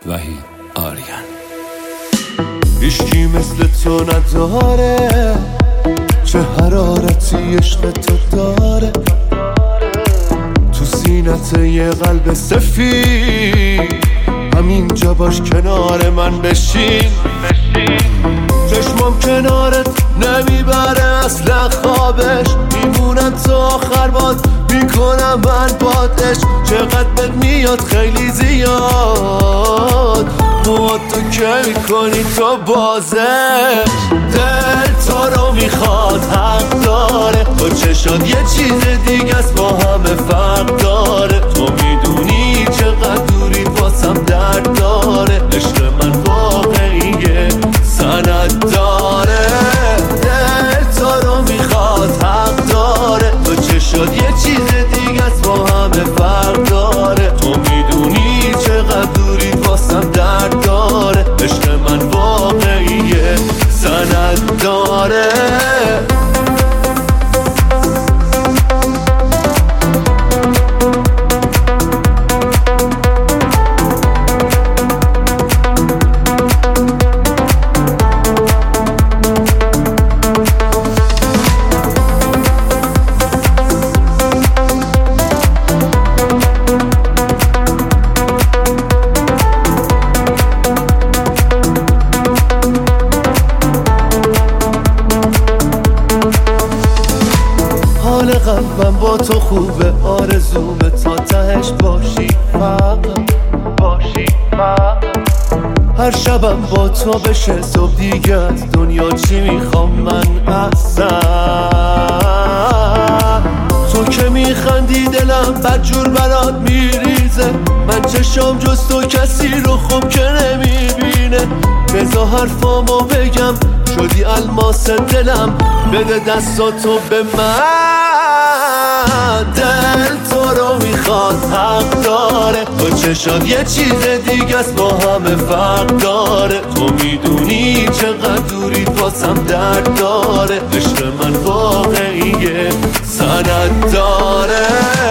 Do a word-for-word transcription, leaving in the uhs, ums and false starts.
وحید آریان. هیچکی مثل تو نداره، چه حرارتی عشق تو داره. تو سینت یه قلب سفید، همینجا باش کنار من بشین. چشمام کنارت نمیبره اصلا خوابش، میمونم تا آخر باد میکنم من بادش. چقدر بد میاد خیلی زیاد، مواد تو که میکنی تو بازش. دل تو رو میخواد حق داره، با چشات یه چیز دیگه است با همه فرق داره. تو میدونی چقدر دوری واسم درد داره، عشق من واقعیه سند داره. دل تو رو میخواد حق داره، با چشات یه چیز دیگه است با همه فرق داره. تو میدونی چقدر دوری واسم درد داره، عشق من واقعیه سند داره. حال قلبم با تو خوبه، آرزومه تا تهش باشی فقط باشی فقط. هر شبم با تو بشه صبح دیگه، از دنیا چی میخوام من اصلا. تو که میخندی دلم بدجور برات میریزه، من چشم جز تو کسی رو خوب که نمیبینه. بذار حرفامو بگم، شدی الماس دلم، بده دستاتو به من. دل تو رو میخواد حق داره، با چشات یه چیز دیگه است با همه فرق داره. تو میدونی چقدر دوری واسم درد داره، عشق من واقعیه سند داره.